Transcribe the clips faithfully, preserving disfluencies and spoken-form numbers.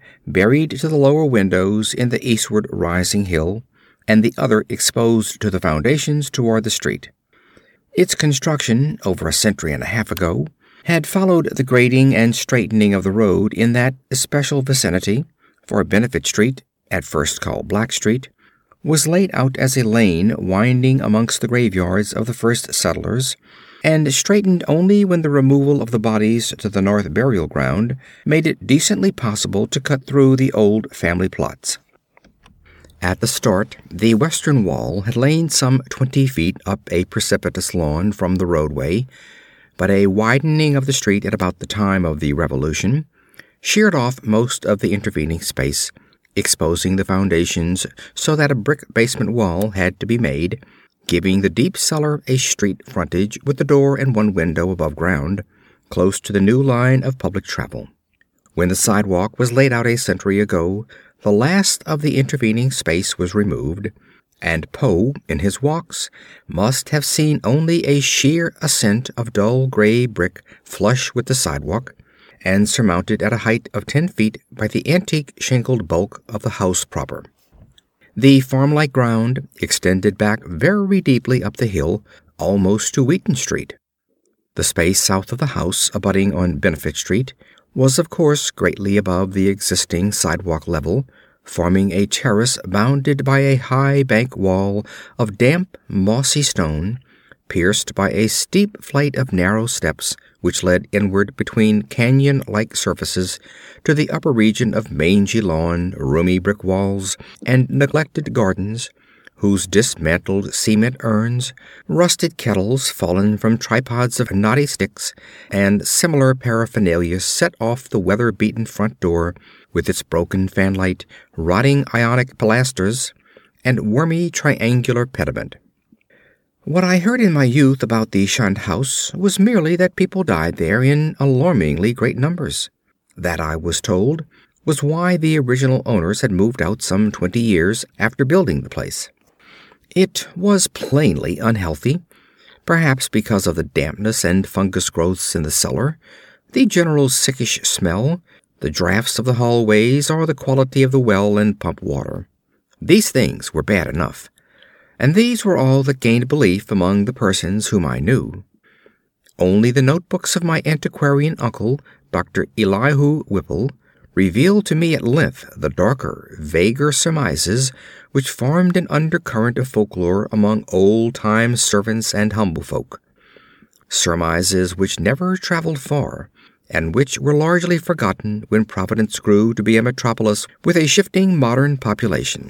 buried to the lower windows in the eastward rising hill, and the other exposed to the foundations toward the street. Its construction, over a century and a half ago, had followed the grading and straightening of the road in that especial vicinity, for Benefit Street, at first called Black Street, was laid out as a lane winding amongst the graveyards of the first settlers, and straightened only when the removal of the bodies to the north burial ground made it decently possible to cut through the old family plots. At the start, the western wall had lain some twenty feet up a precipitous lawn from the roadway, but a widening of the street at about the time of the Revolution sheared off most of the intervening space, exposing the foundations so that a brick basement wall had to be made, giving the deep cellar a street frontage with a door and one window above ground, close to the new line of public travel. When the sidewalk was laid out a century ago, the last of the intervening space was removed, and Poe, in his walks, must have seen only a sheer ascent of dull gray brick flush with the sidewalk, and surmounted at a height of ten feet by the antique shingled bulk of the house proper. The farm-like ground extended back very deeply up the hill, almost to Wheaton Street. The space south of the house, abutting on Benefit Street, was of course greatly above the existing sidewalk level, forming a terrace bounded by a high bank wall of damp, mossy stone, pierced by a steep flight of narrow steps which led inward between canyon-like surfaces to the upper region of mangy lawn, roomy brick walls, and neglected gardens, whose dismantled cement urns, rusted kettles fallen from tripods of knotty sticks, and similar paraphernalia set off the weather-beaten front door with its broken fanlight, rotting ionic pilasters, and wormy triangular pediment. What I heard in my youth about the shunned house was merely that people died there in alarmingly great numbers. That, I was told, was why the original owners had moved out some twenty years after building the place. It was plainly unhealthy, perhaps because of the dampness and fungus growths in the cellar, the general sickish smell, the draughts of the hallways, or the quality of the well and pump water. These things were bad enough, and these were all that gained belief among the persons whom I knew. Only the notebooks of my antiquarian uncle, Doctor Elihu Whipple, revealed to me at length the darker, vaguer surmises which formed an undercurrent of folklore among old-time servants and humble folk. Surmises which never traveled far, and which were largely forgotten when Providence grew to be a metropolis with a shifting modern population.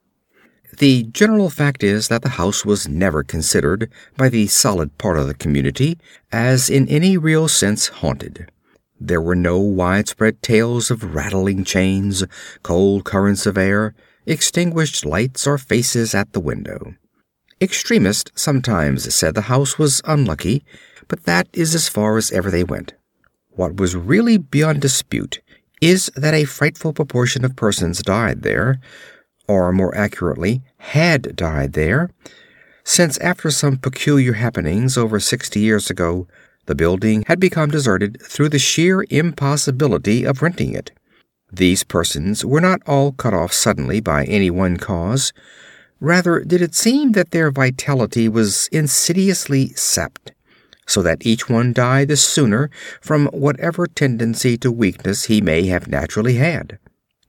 The general fact is that the house was never considered by the solid part of the community as in any real sense haunted. There were no widespread tales of rattling chains, cold currents of air, extinguished lights, or faces at the window. Extremists sometimes said the house was unlucky, but that is as far as ever they went. What was really beyond dispute is that a frightful proportion of persons died there, or more accurately, had died there, since after some peculiar happenings over sixty years ago, the building had become deserted through the sheer impossibility of renting it. These persons were not all cut off suddenly by any one cause. Rather did it seem that their vitality was insidiously sapped, so that each one died the sooner from whatever tendency to weakness he may have naturally had.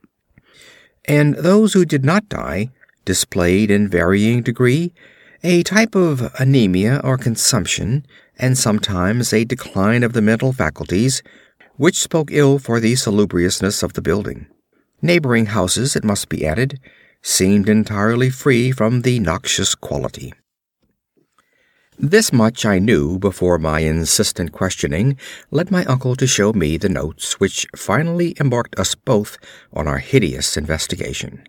And those who did not die displayed in varying degree a type of anemia or consumption, and sometimes a decline of the mental faculties, which spoke ill for the salubriousness of the building. Neighboring houses, it must be added, seemed entirely free from the noxious quality. This much I knew before my insistent questioning led my uncle to show me the notes which finally embarked us both on our hideous investigation.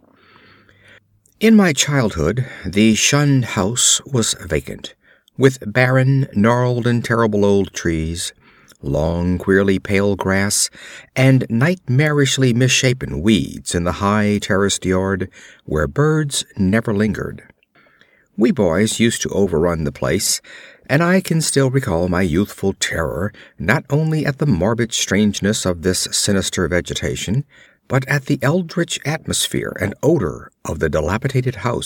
In my childhood, the shunned house was vacant, with barren, gnarled, and terrible old trees, long, queerly pale grass, and nightmarishly misshapen weeds in the high terraced yard where birds never lingered. We boys used to overrun the place, and I can still recall my youthful terror not only at the morbid strangeness of this sinister vegetation, but at the eldritch atmosphere and odor of the dilapidated house.